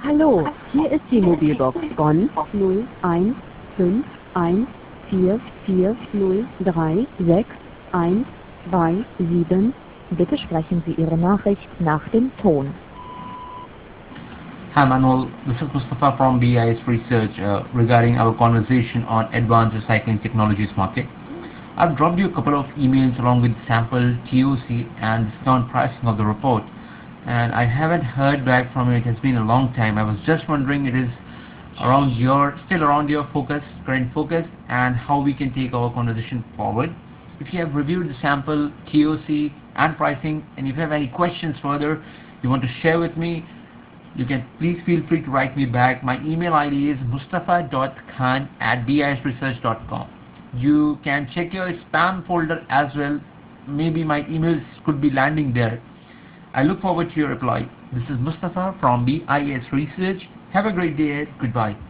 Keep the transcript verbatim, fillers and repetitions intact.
Hallo, hier ist die Mobilbox Bonn null eins fünf eins vier vier null drei sechs eins zwei sieben. Bitte sprechen Sie Ihre Nachricht nach dem Ton. Hi Manuel, this is Mustafa from B I S Research uh, regarding our conversation on advanced recycling technologies market. I've dropped you a couple of emails along with sample T O C and discount pricing of the report, and I haven't heard back from you. It has been a long time. I was just wondering it is around your still around your focus, current focus, and how we can take our conversation forward. If you have reviewed the sample T O C and pricing, and if you have any questions further you want to share with me, you can please feel free to write me back. My email I D is mustafa dot khan at bisresearch dot com. You can check your spam folder as well. Maybe my emails could be landing there. I look forward to your reply. This is Mustafa from B I S Research. Have a great day. Goodbye.